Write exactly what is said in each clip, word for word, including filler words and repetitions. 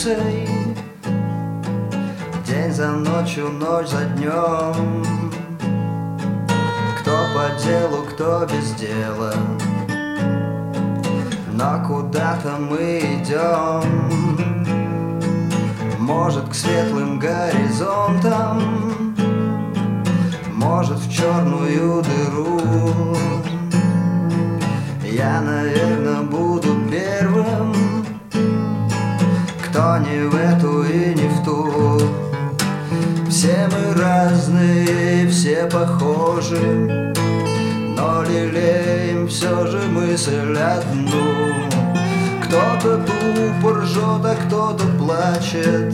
улицей, день за ночью, ночь за днем. Кто по делу, кто без дела, но куда-то мы идем. Может, к светлым горизонтам, может, в черную дыру. Я, наверное, буду первым, кто не в эту и не в ту. Все мы разные, все похожи, но лелеем все же мысль одну. Кто-то тупо ржет, а кто-то плачет,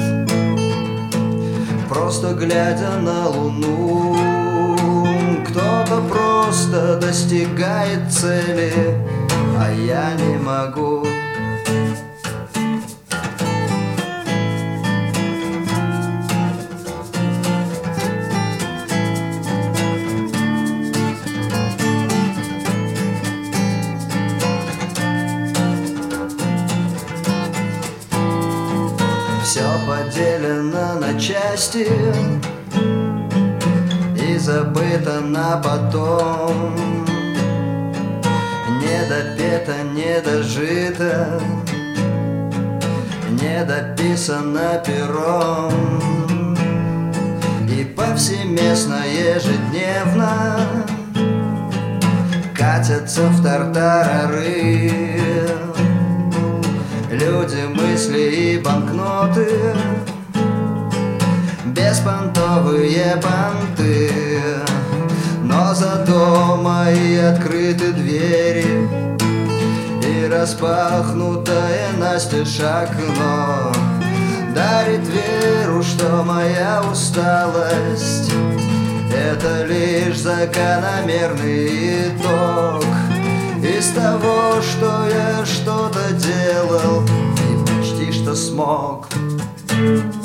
просто глядя на луну. Кто-то просто достигает цели, а я не могу. Все поделено на части и забыто на потом. Не допето, не дожито, не дописано пером. И повсеместно, ежедневно катятся в тартарары люди, мысли и банкноты, беспонтовые понты. Но зато мои открыты двери и распахнутое настежь окно дарит веру, что моя усталость — это лишь закономерный итог из того, что я что-то делал и почти что смог.